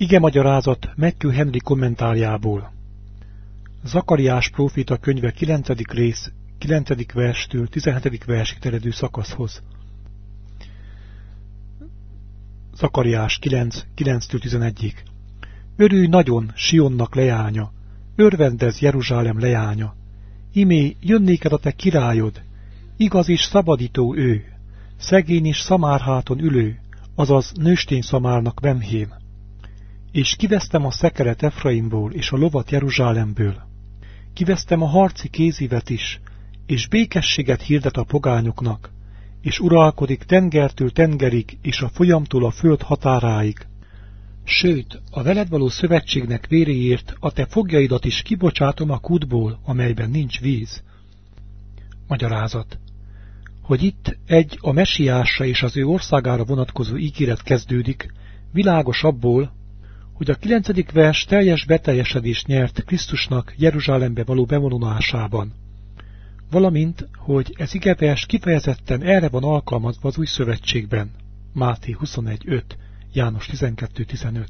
Igemagyarázat Matthew Henry kommentárjából. Zakariás próféta könyve 9. rész 9. verstől 17. versig terjedő szakaszhoz. Zakariás 9, 9-től 11-ig. Örülj nagyon, Sionnak leánya, örvendezz Jeruzsálem leánya. Imé, jön néked a te királyod, igaz és szabadító ő, szegény és szamárháton ülő, azaz nőstény szamárnak vemhén. És kivesztem a szekeret Efraimból, és a lovat Jeruzsálemből. Kivesztem a harci kézívet is, és békességet hirdet a pogányoknak, és uralkodik tengertől tengerig, és a folyamtól a föld határáig. Sőt, a veled való szövetségnek véréért a te foglyaidat is kibocsátom a kútból, amelyben nincs víz. Magyarázat. Hogy itt egy a mesiásra és az ő országára vonatkozó ígéret kezdődik, világos abból, hogy a 9. vers teljes beteljesedést nyert Krisztusnak Jeruzsálembe való bevonulásában, valamint, hogy ez igevers kifejezetten erre van alkalmazva az új szövetségben. Máté 21.5, János 12.15.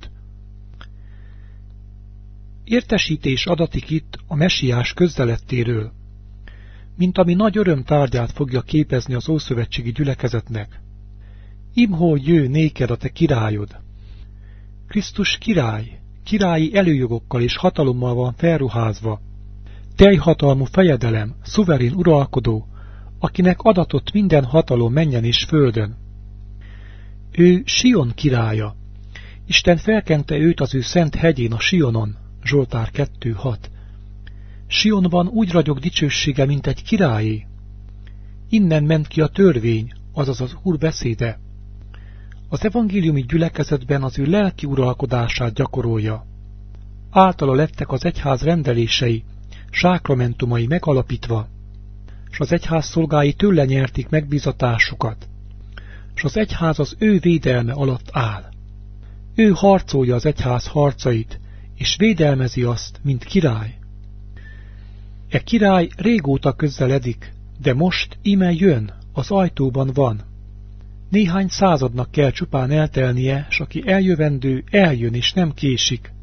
Értesítés adatik itt a mesiás közzelettéről, mint ami nagy öröm tárgyát fogja képezni az ószövetségi gyülekezetnek. Imhol jő néked a te királyod. Krisztus király, királyi előjogokkal és hatalommal van felruházva, teljhatalmú fejedelem, szuverén uralkodó, akinek adatott minden hatalom mennyen és földön. Ő Sion királya. Isten felkente őt az ő szent hegyén, a Sionon, Zsoltár 2.6. Sionban úgy ragyog dicsősége, mint egy királyé. Innen ment ki a törvény, azaz az Úr beszéde. Az evangéliumi gyülekezetben az ő lelki uralkodását gyakorolja. Általa lettek az egyház rendelései, sákramentumai megalapítva, s az egyház szolgái tőle nyerték megbízatásukat, s az egyház az ő védelme alatt áll. Ő harcolja az egyház harcait, és védelmezi azt, mint király. E király régóta közeledik, de most íme jön, az ajtóban van. Néhány századnak kell csupán eltelnie, s aki eljövendő, eljön és nem késik.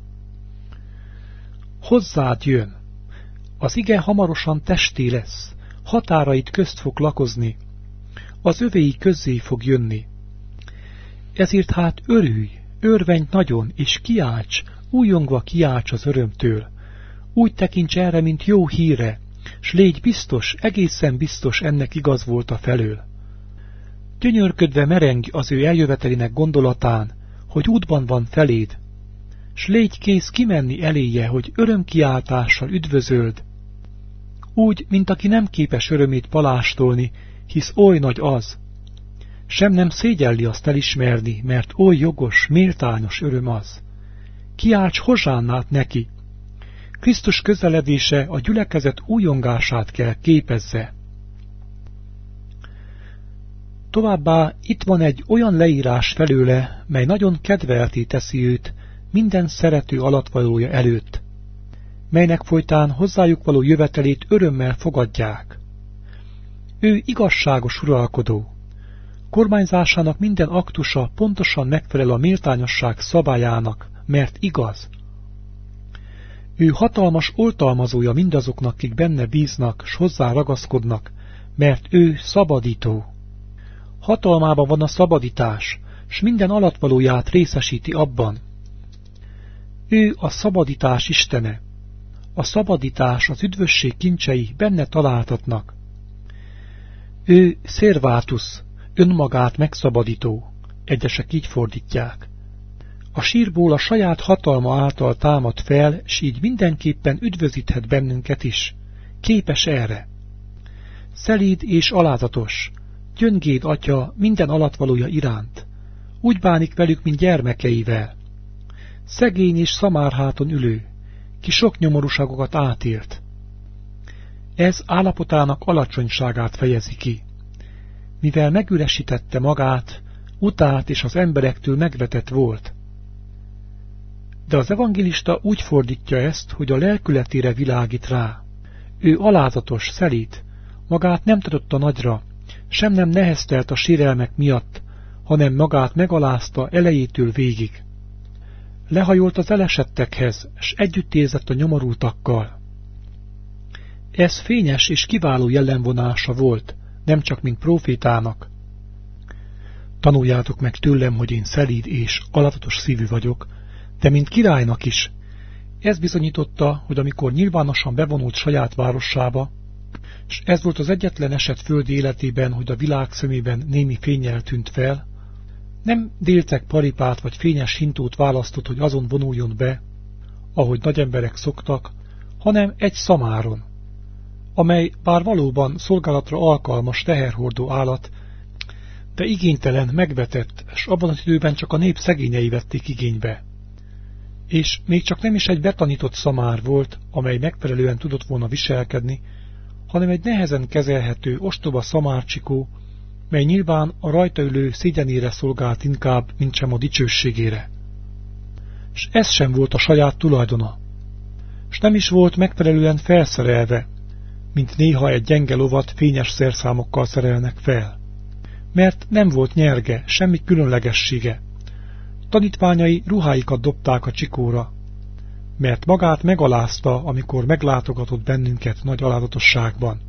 Hozzád jön. Az ige hamarosan testé lesz, határait közt fog lakozni, az övéi közzé fog jönni. Ezért hát örülj, örvendj nagyon, és kiálts, újongva kiálts az örömtől. Úgy tekints erre, mint jó híre, s légy biztos, egészen biztos ennek igaz volt a felől. Gyönyörködve mereng az ő eljövetelének gondolatán, hogy útban van feléd, s légy kész kimenni eléje, hogy örömkiáltással üdvözöld, úgy, mint aki nem képes örömét palástolni, hisz oly nagy az. Sem nem szégyelli azt elismerni, mert oly jogos, méltányos öröm az. Kiálts hozsánnát neki! Krisztus közeledése a gyülekezet újongását kell képezze. Továbbá itt van egy olyan leírás felőle, mely nagyon kedvelté teszi őt minden szerető alatvalója előtt, melynek folytán hozzájuk való jövetelét örömmel fogadják. Ő igazságos uralkodó. Kormányzásának minden aktusa pontosan megfelel a méltányosság szabályának, mert igaz. Ő hatalmas oltalmazója mindazoknak, akik benne bíznak, s hozzá ragaszkodnak, mert ő szabadító. Hatalmában van a szabadítás, s minden alatvalóját részesíti abban. Ő a szabadítás istene. A szabadítás, az üdvösség kincsei benne találtatnak. Ő Szervátusz, önmagát megszabadító, egyesek így fordítják. A sírból a saját hatalma által támad fel, s így mindenképpen üdvözíthet bennünket is. Képes erre. Szelíd és alázatos, gyöngéd atya minden alatvalója iránt. Úgy bánik velük, mint gyermekeivel. Szegény és szamárháton ülő, ki sok nyomorúságokat átélt. Ez állapotának alacsonyságát fejezi ki. Mivel megüresítette magát, utált és az emberektől megvetett volt. De az evangélista úgy fordítja ezt, hogy a lelkületére világít rá. Ő alázatos, szelíd, magát nem tartotta nagyra, sem nem neheztelt a sérelmek miatt, hanem magát megalázta elejétől végig. lehajolt az elesettekhez, s együtt érzett a nyomorultakkal. Ez fényes és kiváló jellemvonása volt, nem csak mint prófétának. Tanuljátok meg tőlem, hogy én szelíd és alatatos szívű vagyok, de mint királynak is. Ez bizonyította, hogy amikor nyilvánosan bevonult saját városába, s ez volt az egyetlen eset földi életében, hogy a világ szemében némi fénnyel tűnt fel, nem délceg paripát vagy fényes hintót választott, hogy azon vonuljon be, ahogy nagy emberek szoktak, hanem egy szamáron, amely bár valóban szolgálatra alkalmas teherhordó állat, de igénytelen, megvetett, s abban az időben csak a nép szegényei vették igénybe. És még csak nem is egy betanított szamár volt, amely megfelelően tudott volna viselkedni, hanem egy nehezen kezelhető, ostoba szamárcsikó, mely nyilván a rajta ülő szégyenére szolgált inkább, mintsem a dicsőségére. S ez sem volt a saját tulajdona. S nem is volt megfelelően felszerelve, mint néha egy gyenge lovat fényes szerszámokkal szerelnek fel. Mert nem volt nyerge, semmi különlegessége. Tanítványai ruháikat dobták a csikóra, mert magát megalázta, amikor meglátogatott bennünket nagy alázatosságban.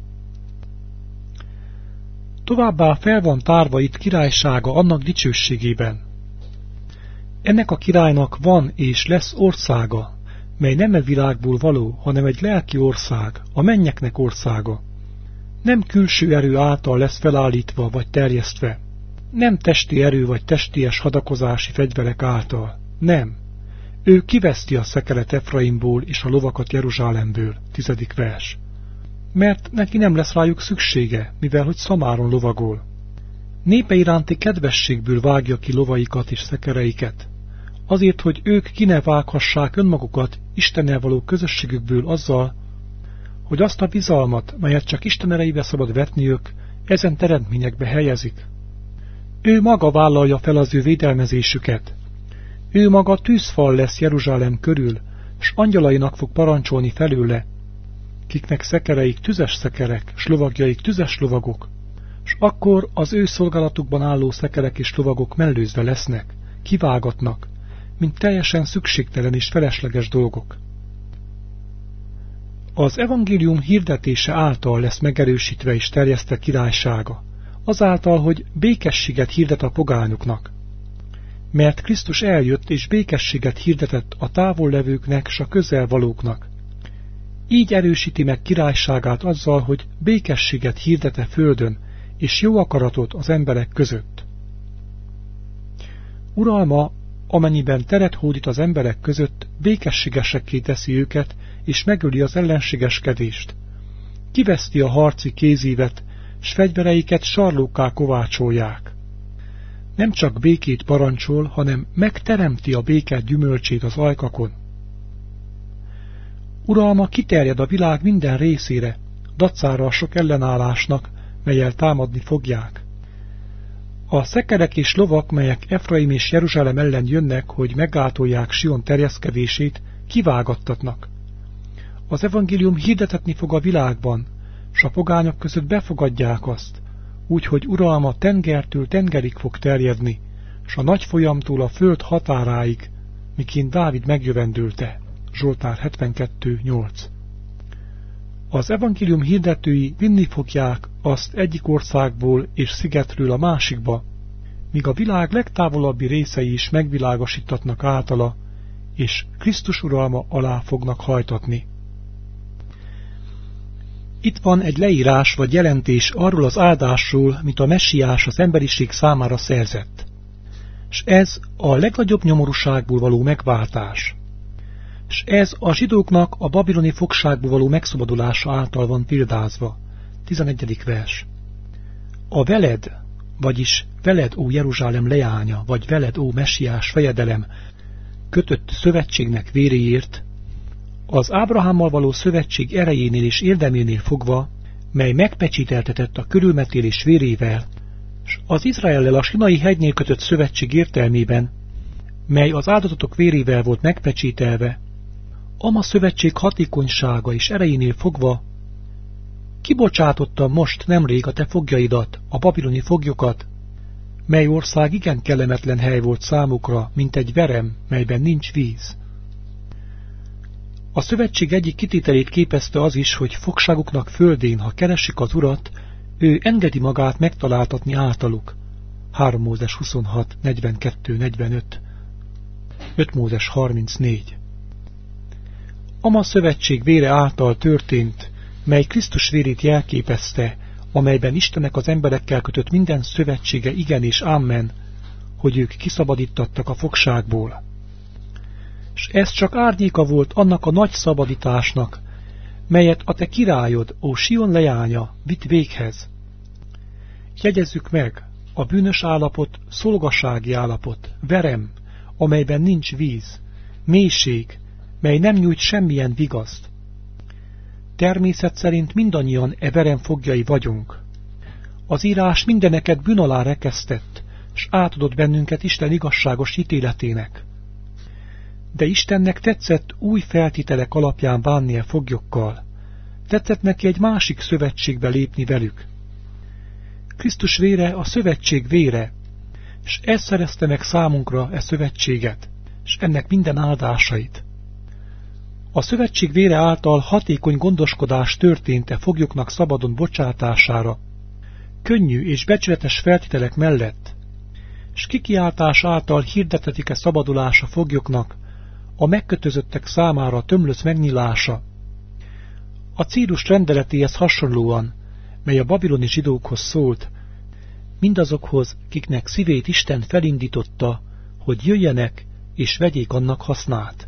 Továbbá fel van tárva itt királysága annak dicsőségében. Ennek a királynak van és lesz országa, mely nem e világból való, hanem egy lelki ország, a mennyeknek országa. Nem külső erő által lesz felállítva vagy terjesztve, nem testi erő vagy testies hadakozási fegyverek által, nem. Ő kiveszti a szekeret Efraimból és a lovakat Jeruzsálemből, 10. vers. Mert neki nem lesz rájuk szüksége, mivel hogy szamáron lovagol. Népe iránti kedvességből vágja ki lovaikat és szekereiket, azért, hogy ők ki ne vághassák önmagukat Istennel való közösségükből azzal, hogy azt a bizalmat, melyet csak Isten erejébe szabad vetniük, ezen teremtményekbe helyezik. Ő maga vállalja fel az ő védelmezésüket. Ő maga tűzfal lesz Jeruzsálem körül, s angyalainak fog parancsolni felőle, kiknek szekereik tüzes szekerek, s lovagjaik tüzes lovagok, s akkor az ő szolgálatukban álló szekerek és lovagok mellőzve lesznek, kivágatnak, mint teljesen szükségtelen és felesleges dolgok. Az evangélium hirdetése által lesz megerősítve és terjesztve királysága, azáltal, hogy békességet hirdet a pogányoknak. Mert Krisztus eljött és békességet hirdetett a távol levőknek s a közelvalóknak. Így erősíti meg királyságát azzal, hogy békességet hirdete földön, és jó akaratot az emberek között. Uralma, amennyiben teret hódít az emberek között, békességesekké teszi őket, és megöli az ellenségeskedést. Kiveszti a harci kézívet, s fegyvereiket sarlókká kovácsolják. Nem csak békét parancsol, hanem megteremti a béke gyümölcsét az ajkakon. Uralma kiterjed a világ minden részére, dacára a sok ellenállásnak, melyel támadni fogják. A szekerek és lovak, melyek Efraim és Jeruzsálem ellen jönnek, hogy meggátolják Sion terjeszkedését, kivágattatnak. Az evangélium hirdetetni fog a világban, s a pogányok között befogadják azt, úgyhogy uralma tengertől tengerig fog terjedni, s a nagy folyamtól a föld határáig, miként Dávid megjövendőlte. Zsoltár 72.8. Az evangélium hirdetői vinni fogják azt egyik országból és szigetről a másikba, míg a világ legtávolabbi részei is megvilágosítatnak általa, és Krisztus uralma alá fognak hajtatni. Itt van egy leírás vagy jelentés arról az áldásról, mint a messiás az emberiség számára szerzett. S ez a legnagyobb nyomorúságból való megváltás. S ez a zsidóknak a babiloni fogságból való megszabadulása által van példázva. 11. vers. A veled, vagyis veled, ó Jeruzsálem leánya, vagy veled, ó messiás fejedelem, kötött szövetségnek véréért, az Ábrahámmal való szövetség erejénél és érdeménél fogva, mely megpecsíteltetett a körülmetélés vérével, s az Izraellel a Sinai hegynél kötött szövetség értelmében, mely az áldozatok vérével volt megpecsítelve, ama szövetség hatékonysága és erejénél fogva, kibocsátotta most nemrég a te foglyaidat, a babiloni foglyokat, mely ország igen kellemetlen hely volt számukra, mint egy verem, melyben nincs víz. A szövetség egyik kitételét képezte az is, hogy fogságuknak földén, ha keresik az Urat, ő engedi magát megtaláltatni általuk. 3 Mózes 26, 42, 45, 5 Mózes 34. Ama szövetség vére által történt, mely Krisztus vérét jelképezte, amelyben Istennek az emberekkel kötött minden szövetsége igen és amen, hogy ők kiszabadítattak a fogságból. S ez csak árnyéka volt annak a nagy szabadításnak, melyet a te királyod, ó Sion leánya, vitt véghez. Jegyezzük meg, a bűnös állapot, szolgasági állapot, verem, amelyben nincs víz, mélység, mely nem nyújt semmilyen vigaszt. Természet szerint mindannyian e verem foglyai vagyunk. Az írás mindeneket bűn alá rekesztett, s átadott bennünket Isten igazságos ítéletének. De Istennek tetszett új feltételek alapján bánni a foglyokkal. Tetszett neki egy másik szövetségbe lépni velük. Krisztus vére a szövetség vére, s ez szerezte meg számunkra e szövetséget, s ennek minden áldásait. A szövetség vére által hatékony gondoskodás történt e foglyoknak szabadon bocsátására, könnyű és becsületes feltételek mellett, s kikiáltás által hirdetetik-e szabadulás a foglyoknak, a megkötözöttek számára tömlöc megnyilása. A Círus rendeletéhez hasonlóan, mely a babiloni zsidókhoz szólt, mindazokhoz, kiknek szívét Isten felindította, hogy jöjjenek és vegyék annak hasznát.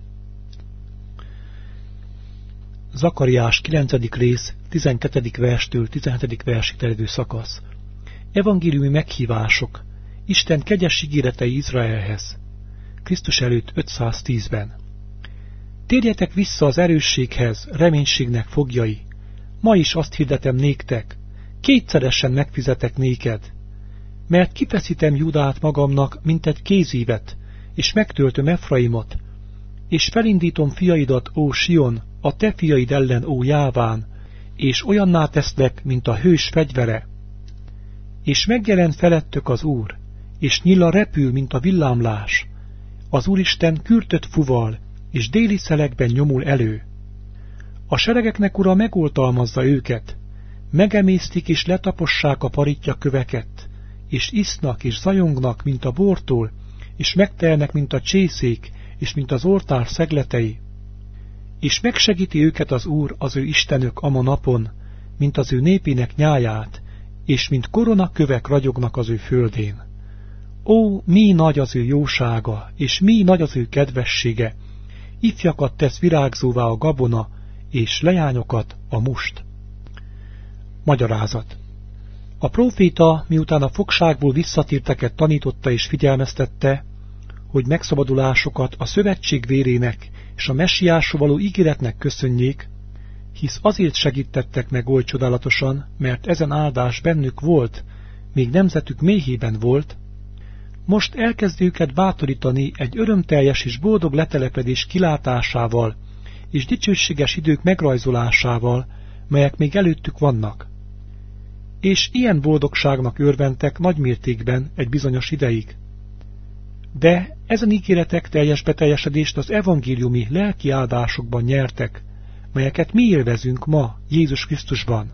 Zakariás 9. rész, 12. verstől 17. versig terjedő szakasz. Evangéliumi meghívások, Isten kegyes ígéretei Izraelhez. Krisztus előtt 510-ben. Térjetek vissza az erősséghez, reménységnek foglyai. Ma is azt hirdetem néktek, kétszeresen megfizetek néked. Mert kifeszítem Júdát magamnak, mint egy kézívet, és megtöltöm Efraimot, és felindítom fiaidat, ó Sion, a te fiaid ellen, ó Jáván, és olyanná teszlek, mint a hős fegyvere. És megjelent felettök az Úr, és nyilla repül, mint a villámlás. Az Úristen kürtöt fuval, és déli szelekben nyomul elő. A seregeknek ura megoltalmazza őket, megemésztik és letapossák a paritja köveket, és isznak és zajongnak, mint a bortól, és megtelnek, mint a csészék, és mint az oltár szegletei. És megsegíti őket az Úr, az ő Istenök ama napon, mint az ő népének nyáját, és mint koronakövek ragyognak az ő földén. Ó, mi nagy az ő jósága, és mi nagy az ő kedvessége! Ifjakat tesz virágzóvá a gabona, és leányokat a must. Magyarázat. A próféta, miután a fogságból visszatérteket tanította és figyelmeztette, hogy megszabadulásokat a szövetség vérének és a messiásról való ígéretnek köszönjék, hisz azért segítettek meg oly csodálatosan, mert ezen áldás bennük volt, még nemzetük méhében volt, most elkezdi őket bátorítani egy örömteljes és boldog letelepedés kilátásával és dicsőséges idők megrajzolásával, melyek még előttük vannak. És ilyen boldogságnak örventek nagymértékben egy bizonyos ideig. De ezen ígéretek teljes beteljesedést az evangéliumi lelki áldásokban nyertek, melyeket mi élvezünk ma Jézus Krisztusban.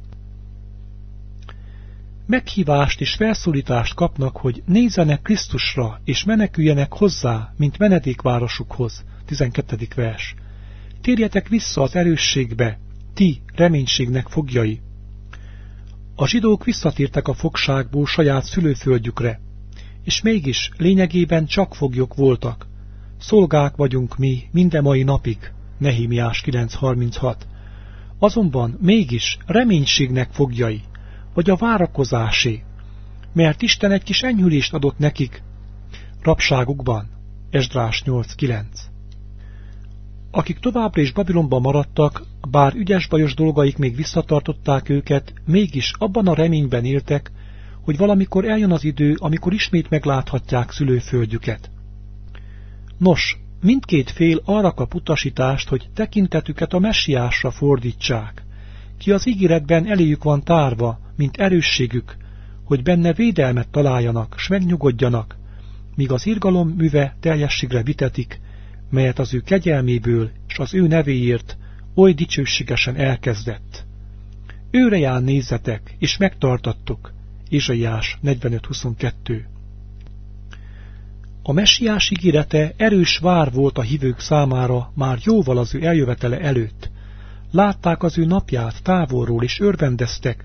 Meghívást és felszólítást kapnak, hogy nézzenek Krisztusra, és meneküljenek hozzá, mint menedékvárosukhoz. 12. vers. Térjetek vissza az erősségbe, ti reménységnek foglyai. A zsidók visszatértek a fogságból saját szülőföldjükre, és mégis lényegében csak foglyok voltak. Szolgák vagyunk mi minden mai napig. Nehémiás 9.36. Azonban mégis reménységnek foglyai, vagy a várakozásé, mert Isten egy kis enyhülést adott nekik rabságukban. Esdrás 8.9. Akik továbbra is Babilonban maradtak, bár ügyes-bajos dolgaik még visszatartották őket, mégis abban a reményben éltek, hogy valamikor eljön az idő, amikor ismét megláthatják szülőföldjüket. Nos, mindkét fél arra kap utasítást, hogy tekintetüket a messiásra fordítsák, ki az ígéretben eléjük van tárva, mint erősségük, hogy benne védelmet találjanak, s megnyugodjanak, míg az irgalom műve teljességre vitetik, melyet az ő kegyelméből s az ő nevéért oly dicsőségesen elkezdett. Őre jár nézzetek, és megtartattok. Ézsaiás 45:22. A messiás ígérete erős vár volt a hívők számára már jóval az ő eljövetele előtt. Látták az ő napját távolról, és örvendeztek.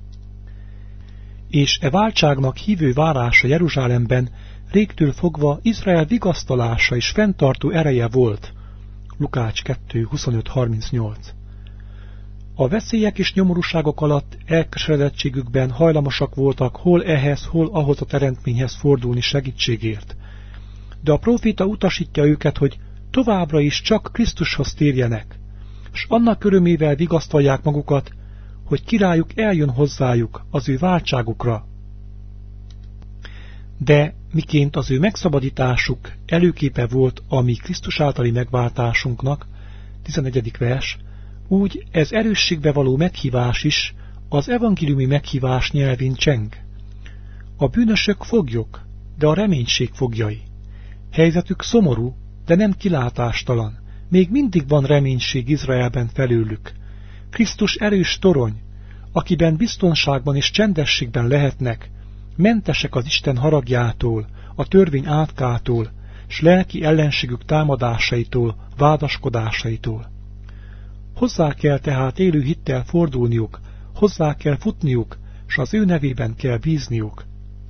És e váltságnak hívő várása Jeruzsálemben régtől fogva Izrael vigasztalása és fenntartó ereje volt. Lukács 2:25-38. A veszélyek és nyomorúságok alatt elkeseredettségükben hajlamosak voltak hol ehhez, hol ahhoz a teremtményhez fordulni segítségért. De a próféta utasítja őket, hogy továbbra is csak Krisztushoz térjenek, s annak örömével vigasztalják magukat, hogy királyuk eljön hozzájuk az ő váltságukra. De miként az ő megszabadításuk előképe volt a mi Krisztus általi megváltásunknak, 11. vers, úgy ez erősségbe való meghívás is az evangéliumi meghívás nyelvén cseng. A bűnösök foglyok, de a reménység fogjai. Helyzetük szomorú, de nem kilátástalan. Még mindig van reménység Izraelben felőlük. Krisztus erős torony, akiben biztonságban és csendességben lehetnek, mentesek az Isten haragjától, a törvény átkától, s lelki ellenségük támadásaitól, vádaskodásaitól. Hozzá kell tehát élő hittel fordulniuk, hozzá kell futniuk, s az ő nevében kell bízniuk.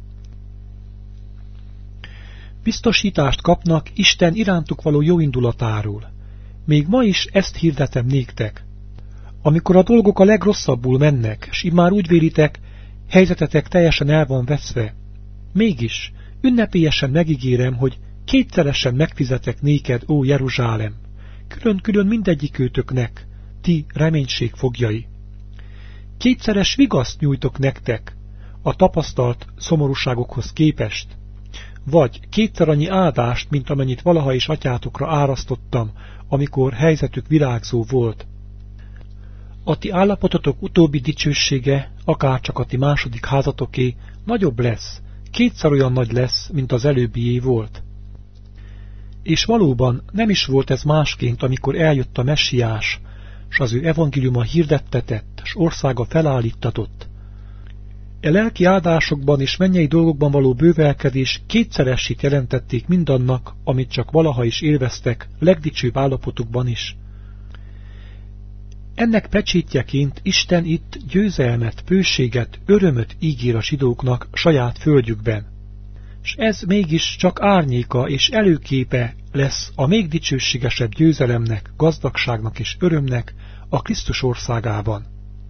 Biztosítást kapnak Isten irántuk való jóindulatáról. Még ma is ezt hirdetem néktek. Amikor a dolgok a legrosszabbul mennek, s immár úgy vélitek, helyzetetek teljesen el van veszve, mégis ünnepélyesen megígérem, hogy kétszeresen megfizetek néked, ó Jeruzsálem, külön-külön mindegyikőtöknek, ti reménység fogjai. Kétszeres vigaszt nyújtok nektek a tapasztalt szomorúságokhoz képest, vagy kétszer annyi áldást, mint amennyit valaha is atyátokra árasztottam, amikor helyzetük virágzó volt. A ti állapototok utóbbi dicsősége, akárcsak a ti második házatoké, nagyobb lesz, kétszer olyan nagy lesz, mint az előbbié volt. És valóban nem is volt ez másként, amikor eljött a messiás, s az ő evangéliuma hirdettetett, s országa felállíttatott. E lelki áldásokban és mennyei dolgokban való bővelkedés kétszeresét jelentették mindannak, amit csak valaha is élveztek, legdicsőbb állapotukban is. Ennek pecsétjeként Isten itt győzelmet, bőséget, örömöt ígér a zsidóknak saját földjükben. S ez mégis csak árnyéka és előképe lesz a még dicsőségesebb győzelemnek, gazdagságnak és örömnek a Krisztus országában.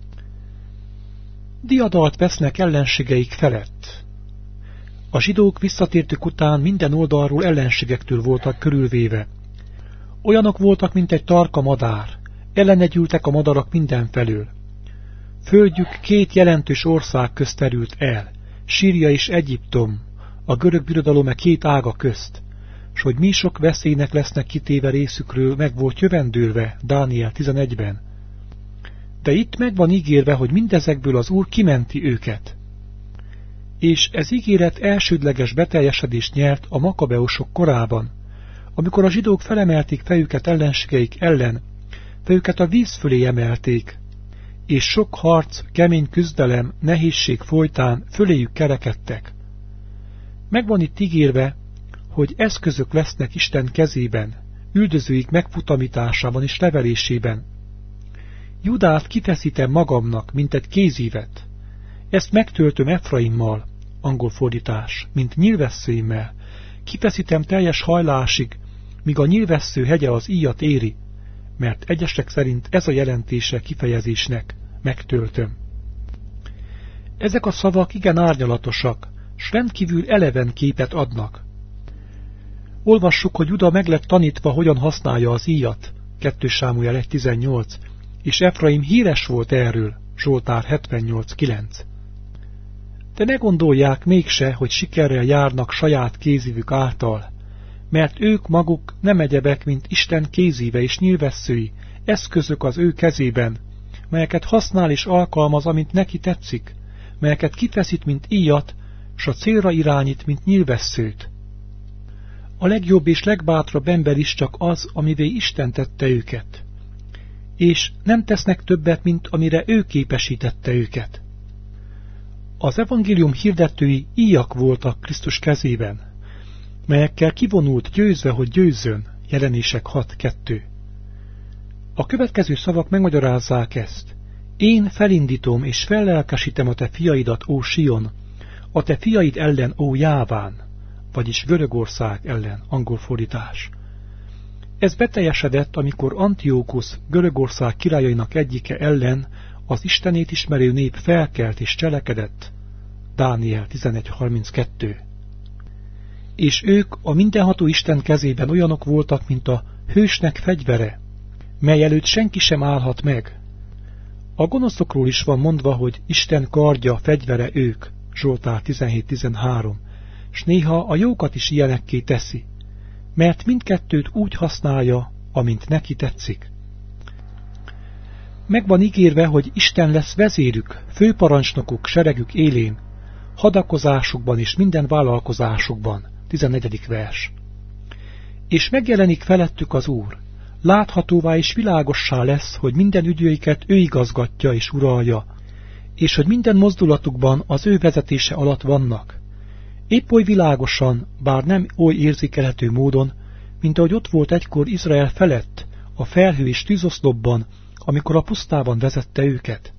Diadalt vesznek ellenségeik felett. A zsidók visszatértük után minden oldalról ellenségektől voltak körülvéve. Olyanok voltak, mint egy tarka madár, ellene gyűltek a madarak mindenfelől. Földjük két jelentős ország közt terült el, Síria és Egyiptom, a görög birodalom két ága közt, s hogy mi sok veszélynek lesznek kitéve részükről, meg volt jövendőlve Dániel 11-ben. De itt meg van ígérve, hogy mindezekből az Úr kimenti őket. És ez ígéret elsődleges beteljesedést nyert a makabeusok korában, amikor a zsidók felemelték fejüket ellenségeik ellen, fejüket a víz fölé emelték, és sok harc, kemény küzdelem, nehézség folytán föléjük kerekedtek. Megvan itt ígérve, hogy eszközök lesznek Isten kezében, üldözőik megfutamításában és levelésében. Judát kifeszítem magamnak, mint egy kézívet. Ezt megtöltöm Efraimmal, angol fordítás, mint nyilvesszőimmel. Kifeszítem teljes hajlásig, míg a nyilvessző hegye az íjat éri, mert egyesek szerint ez a jelentése kifejezésnek, megtöltöm. Ezek a szavak igen árnyalatosak, s rendkívül eleven képet adnak. Olvassuk, hogy Juda meg lett tanítva, hogyan használja az íjat, 2 Sámuel 1.18, és Efraim híres volt erről, Zsoltár 78.9. De ne gondolják mégse, hogy sikerrel járnak saját kézívük által, mert ők maguk nem egyebek, mint Isten kézíve és nyilvesszői, eszközök az ő kezében, melyeket használ és alkalmaz, amint neki tetszik, melyeket kifeszít, mint íjat, s a célra irányít, mint nyílvesszőt. A legjobb és legbátrabb ember is csak az, amivé Isten tette őket. És nem tesznek többet, mint amire ő képesítette őket. Az evangélium hirdetői íjak voltak Krisztus kezében, melyekkel kivonult győzve, hogy győzzön, Jelenések 6.2. A következő szavak megmagyarázzák ezt. Én felindítom és fellelkesítem a te fiaidat, ó Sion, a te fiaid ellen, ó Jáván, vagyis Görögország ellen, angol fordítás. Ez beteljesedett, amikor Antiókusz, Görögország királyainak egyike ellen az Istenét ismerő nép felkelt és cselekedett. Dániel 11.32. És ők a mindenható Isten kezében olyanok voltak, mint a hősnek fegyvere, mely előtt senki sem állhat meg. A gonoszokról is van mondva, hogy Isten kardja, fegyvere ők, Zsoltár 17.13, s néha a jókat is ilyenekké teszi, mert mindkettőt úgy használja, amint neki tetszik. Meg van ígérve, hogy Isten lesz vezérük, főparancsnokuk, seregük élén, hadakozásukban és minden vállalkozásukban. 14. vers. És megjelenik felettük az Úr, láthatóvá és világossá lesz, hogy minden ügyeiket ő igazgatja és uralja, és hogy minden mozdulatukban az ő vezetése alatt vannak. Épp oly világosan, bár nem oly érzékelhető módon, mint ahogy ott volt egykor Izrael felett, a felhő és tűzoszlopban, amikor a pusztában vezette őket.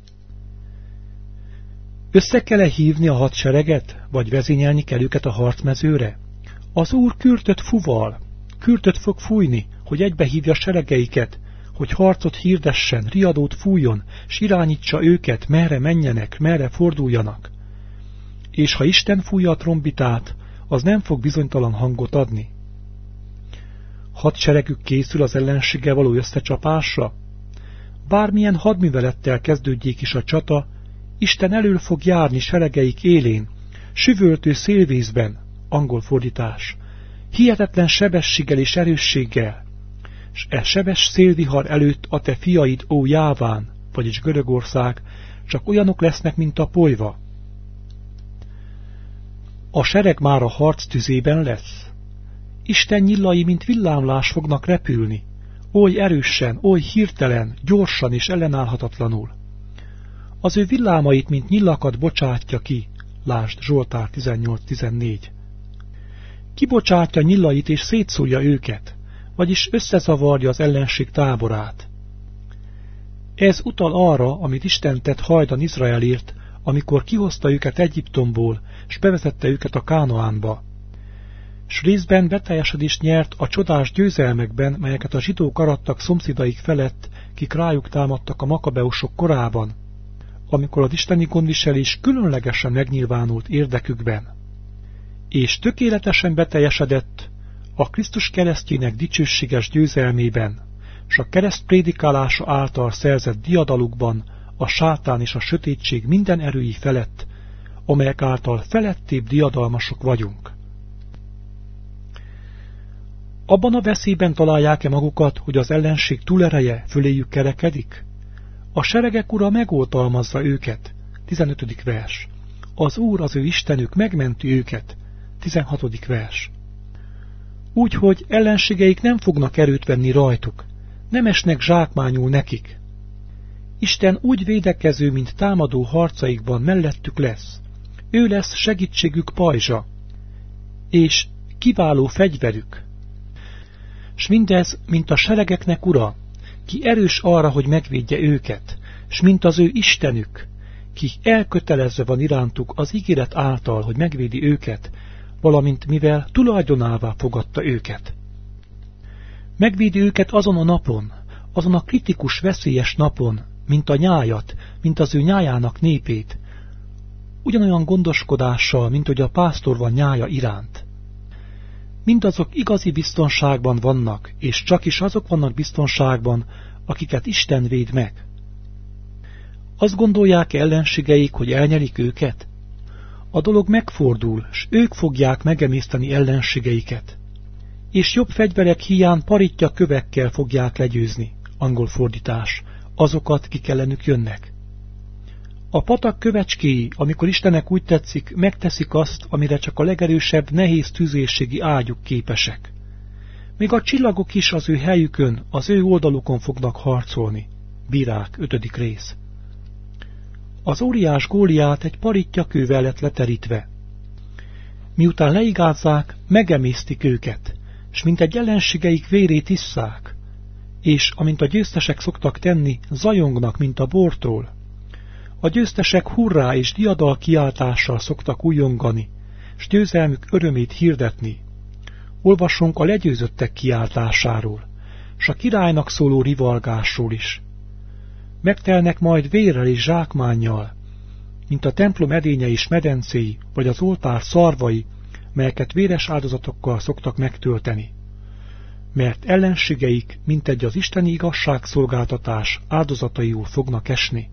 Össze kell-e hívni a hadsereget, vagy vezényelni kell őket a harcmezőre? Az Úr kürtöt fuval, kürtöt fog fújni, hogy egybehívja seregeiket, hogy harcot hirdessen, riadót fújjon, s irányítsa őket, merre menjenek, merre forduljanak. És ha Isten fújja a trombitát, az nem fog bizonytalan hangot adni. Hadseregük készül az ellenséggel való összecsapásra? Bármilyen hadművelettel kezdődjék is a csata, Isten elől fog járni seregeik élén, süvöltő szélvízben, angol fordítás, hihetetlen sebességgel és erősséggel, s e sebes szélvihar előtt a te fiaid, ó Jáván, vagyis Görögország, csak olyanok lesznek, mint a polyva. A sereg már a harc tüzében lesz. Isten nyillai, mint villámlás fognak repülni, oly erősen, oly hirtelen, gyorsan és ellenállhatatlanul. Az ő villámait, mint nyillakat bocsátja ki, lásd Zsoltár 18.14. Kibocsátja nyillait és szétszúrja őket, vagyis összezavarja az ellenség táborát. Ez utal arra, amit Isten tett hajdan Izraelért, amikor kihozta őket Egyiptomból, s bevezette őket a Kánaánba. S részben beteljesedést nyert a csodás győzelmekben, melyeket a zsidók arattak szomszédaik felett, kik rájuk támadtak a makabeusok korában, amikor az isteni gondviselés különlegesen megnyilvánult érdekükben. És tökéletesen beteljesedett a Krisztus keresztjének dicsőséges győzelmében, s a kereszt prédikálása által szerzett diadalukban a sátán és a sötétség minden erői felett, amelyek által felettébb diadalmasok vagyunk. Abban a veszélyben találják-e magukat, hogy az ellenség túlereje föléjük kerekedik? A seregek ura megoltalmazza őket. 15. vers. Az Úr, az ő Istenük megmenti őket. 16. vers. Úgyhogy ellenségeik nem fognak erőt venni rajtuk, nem esnek zsákmányul nekik. Isten úgy védekező, mint támadó harcaikban mellettük lesz. Ő lesz segítségük pajzsa, és kiváló fegyverük. S mindez, mint a seregeknek ura, ki erős arra, hogy megvédje őket, s mint az ő Istenük, ki elkötelezve van irántuk az ígéret által, hogy megvédi őket, valamint mivel tulajdonává fogadta őket. Megvédi őket azon a napon, azon a kritikus, veszélyes napon, mint a nyájat, mint az ő nyájának népét, ugyanolyan gondoskodással, mint hogy a pásztor van nyája iránt. Mindazok igazi biztonságban vannak, és csak is azok vannak biztonságban, akiket Isten véd meg. Azt gondolják ellenségeik, hogy elnyerik őket? A dolog megfordul, s ők fogják megemészteni ellenségeiket. És jobb fegyverek hiány paritja kövekkel fogják legyőzni, angol fordítás, azokat, kik ellenük jönnek. A patak kövecskéi, amikor Istennek úgy tetszik, megteszik azt, amire csak a legerősebb, nehéz tüzérségi ágyuk képesek. Még a csillagok is az ő helyükön, az ő oldalukon fognak harcolni. Bírák, 5. rész. Az óriás Góliát egy parittyakővel lett leterítve. Miután leigázzák, megemésztik őket, s mint egy ellenségeik vérét isszák, és, amint a győztesek szoktak tenni, zajongnak, mint a bortól. A győztesek hurrá és diadal kiáltással szoktak újongani, s győzelmük örömét hirdetni. Olvasunk a legyőzöttek kiáltásáról, s a királynak szóló rivalgásról is. Megtelnek majd vérrel és zsákmánnyal, mint a templom edénye és medencéi, vagy az oltár szarvai, melyeket véres áldozatokkal szoktak megtölteni. Mert ellenségeik, mintegy az isteni igazságszolgáltatás áldozataiul fognak esni.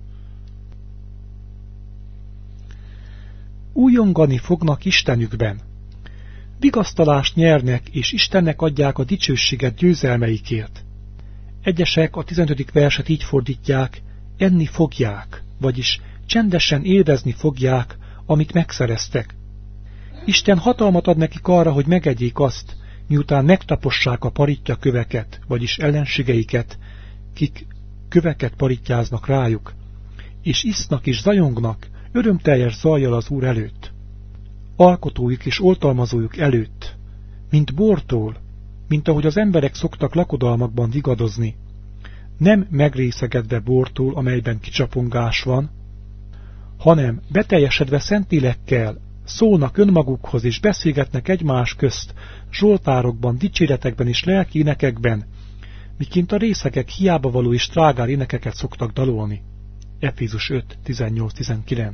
Újongani fognak Istenükben. Vigasztalást nyernek, és Istennek adják a dicsőséget győzelmeikért. Egyesek a 15. verset így fordítják, enni fogják, vagyis csendesen élvezni fogják, amit megszereztek. Isten hatalmat ad nekik arra, hogy megegyék azt, miután megtapossák a parittyaköveket, vagyis ellenségeiket, kik köveket parittyáznak rájuk, és isznak és zajongnak örömteljes zajjal az Úr előtt, alkotójuk és oltalmazójuk előtt, mint bortól, mint ahogy az emberek szoktak lakodalmakban vigadozni, nem megrészegedve bortól, amelyben kicsapongás van, hanem beteljesedve Szentlélekkel szólnak önmagukhoz és beszélgetnek egymás közt, zsoltárokban, dicséretekben és lelki énekekben, miként a részegek hiába való és trágár énekeket szoktak dalolni. Efézus 5, 18-19.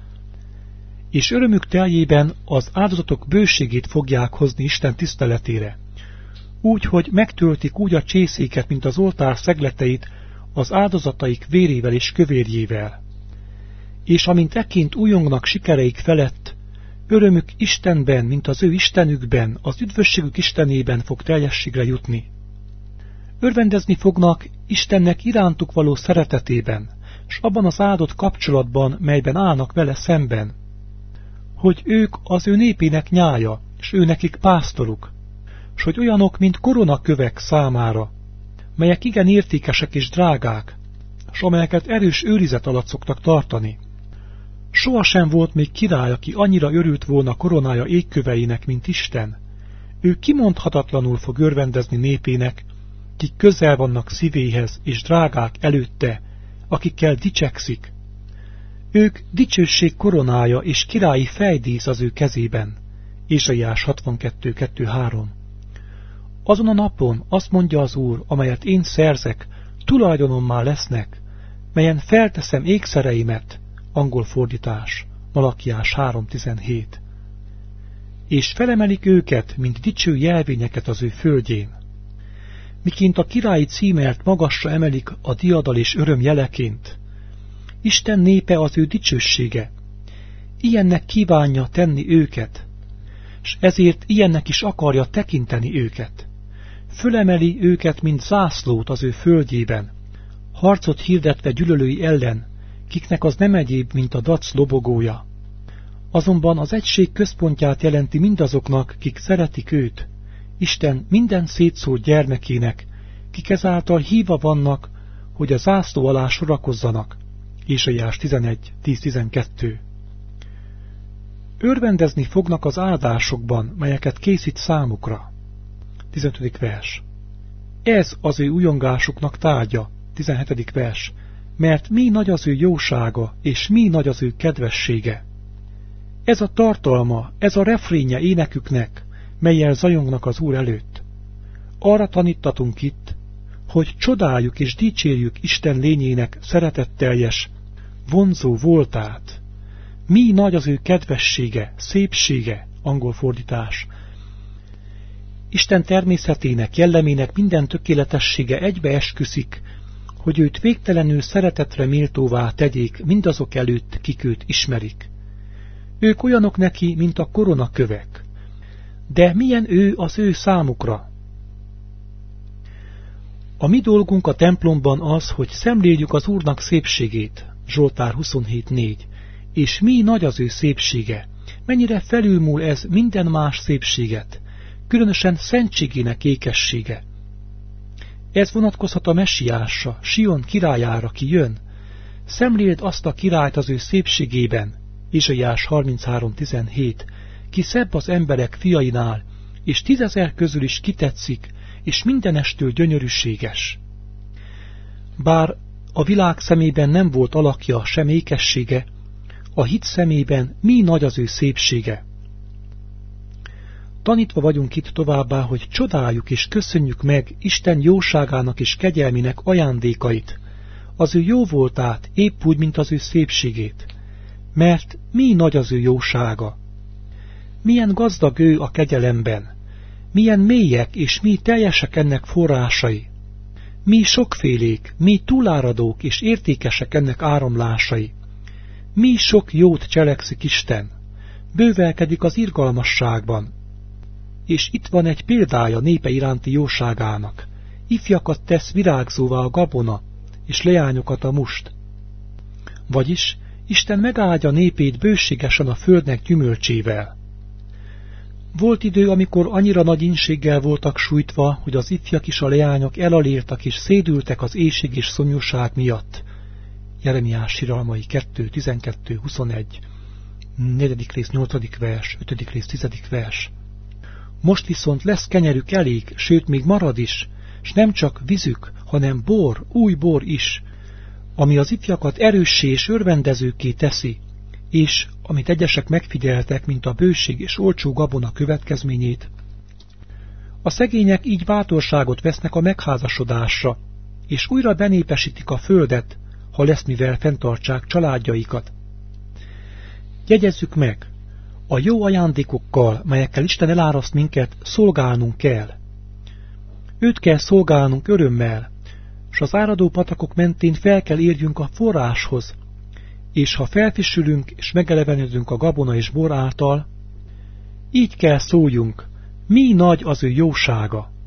És örömük teljében az áldozatok bőségét fogják hozni Isten tiszteletére, úgy, hogy megtöltik úgy a csészéket, mint az oltár szegleteit az áldozataik vérével és kövérjével. És amint ekként újongnak sikereik felett, örömük Istenben, mint az ő Istenükben, az üdvösségük Istenében fog teljességre jutni. Örvendezni fognak Istennek irántuk való szeretetében, s abban az áldott kapcsolatban, melyben állnak vele szemben, hogy ők az ő népének nyája, s ő nekik pásztoruk, s hogy olyanok, mint koronakövek számára, melyek igen értékesek és drágák, s amelyeket erős őrizet alatt szoktak tartani. Sohasem volt még király, aki annyira örült volna koronája égköveinek, mint Isten. Ő kimondhatatlanul fog örvendezni népének, kik közel vannak szívéhez és drágák előtte, akikkel dicsekszik. Ők dicsőség koronája és királyi fejdísz az ő kezében. Ézsaiás 62.2.3. Azon a napon azt mondja az Úr, amelyet én szerzek, tulajdonommá lesznek, melyen felteszem ékszereimet, angol fordítás, Malakiás 3.17. És felemelik őket, mint dicső jelvényeket az ő földjén. Miként a királyi címert magasra emelik a diadal és öröm jeleként, Isten népe az ő dicsősége. Ilyennek kívánja tenni őket, s ezért ilyennek is akarja tekinteni őket. Fölemeli őket, mint zászlót az ő földjében, harcot hirdetve gyűlölői ellen, kiknek az nem egyéb, mint a dac lobogója. Azonban az egység központját jelenti mindazoknak, kik szeretik őt, Isten minden szétszórt gyermekének, kik ezáltal hívva vannak, hogy a zászló alá sorakozzanak. Ézsaiás 11.10-12. Örvendezni fognak az áldásokban, melyeket készít számukra. 15. vers. Ez az ő ujongásuknak tárgya. 17. vers. Mert mi nagy az ő jósága, és mi nagy az ő kedvessége. Ez a tartalma, ez a refrénje éneküknek, mellyel zajongnak az Úr előtt. Arra tanítatunk itt, hogy csodáljuk és dicsérjük Isten lényének szeretetteljes, vonzó voltát. Mi nagy az ő kedvessége, szépsége, angol fordítás. Isten természetének, jellemének minden tökéletessége egybeesküszik, hogy őt végtelenül szeretetre méltóvá tegyék mindazok előtt, kik őt ismerik. Ők olyanok neki, mint a koronakövek. De milyen ő az ő számukra? A mi dolgunk a templomban az, hogy szemléljük az Úrnak szépségét, Zsoltár 27.4. És mi nagy az ő szépsége, mennyire felülmúl ez minden más szépséget, különösen szentségének ékessége. Ez vonatkozhat a messiásra, Sion királyára, ki jön. Szemléld azt a királyt az ő szépségében, Izsaiás 33.17, ki szebb az emberek fiainál, és 10 000 közül is kitetszik, és mindenestől gyönyörűséges. Bár a világ szemében nem volt alakja, sem ékessége, a hit szemében mi nagy az ő szépsége. Tanítva vagyunk itt továbbá, hogy csodáljuk és köszönjük meg Isten jóságának és kegyelmének ajándékait, az ő jóvoltát épp úgy, mint az ő szépségét, mert mi nagy az ő jósága. Milyen gazdag ő a kegyelemben, milyen mélyek és mi teljesek ennek forrásai, mi sokfélék, mi túláradók és értékesek ennek áramlásai, mi sok jót cselekszik Isten, bővelkedik az irgalmasságban. És itt van egy példája népe iránti jóságának, ifjakat tesz virágzóvá a gabona, és leányokat a must. Vagyis Isten megáldja népét bőségesen a földnek gyümölcsével. Volt idő, amikor annyira nagy ínséggel voltak sújtva, hogy az ifjak és a leányok elaléltak és szédültek az éhség és szomjúság miatt. Jeremiás siralmai 2.12.21, 4. rész 8. vers, 5. rész 10. vers. Most viszont lesz kenyerük elég, sőt még marad is, s nem csak vízük, hanem bor, új bor is, ami az ifjakat erőssé és örvendezőkké teszi, és, amit egyesek megfigyeltek, mint a bőség és olcsó gabona következményét, a szegények így bátorságot vesznek a megházasodásra, és újra benépesítik a földet, ha lesz mivel fenntartsák családjaikat. Jegyezzük meg, a jó ajándékokkal, melyekkel Isten eláraszt minket, szolgálnunk kell. Őt kell szolgálnunk örömmel, s az áradó patakok mentén fel kell érjünk a forráshoz, és ha felfrissülünk és megelevenedünk a gabona és bor által, így kell szóljunk, mi nagy az ő jósága.